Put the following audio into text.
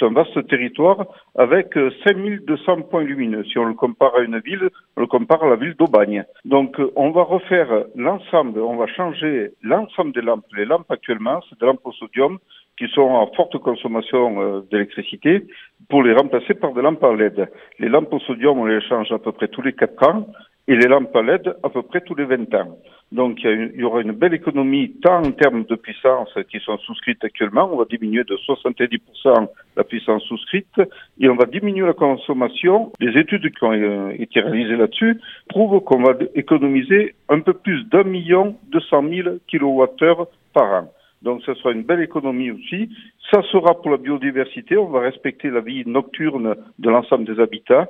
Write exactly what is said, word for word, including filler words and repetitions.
un vaste territoire avec cinq mille deux cents points lumineux. Si on le compare à une ville, on le compare à la ville d'Aubagne. Donc on va refaire l'ensemble, on va changer l'ensemble des lampes. Les lampes actuellement, c'est des lampes au sodium qui sont à forte consommation euh, d'électricité pour les remplacer par des lampes à L E D. Les lampes au sodium, on les change à peu près tous les quatre ans et les lampes à L E D à peu près tous les vingt ans. Donc il y, a une, il y aura une belle économie tant en termes de puissance qui sont souscrites actuellement, on va diminuer de soixante-dix pour cent la puissance souscrite et on va diminuer la consommation. Les études qui ont euh, été réalisées là-dessus prouvent qu'on va économiser un peu plus d'un million deux cent mille kilowattheures par an. Donc, ce sera une belle économie aussi. Ça sera pour la biodiversité. On va respecter la vie nocturne de l'ensemble des habitats.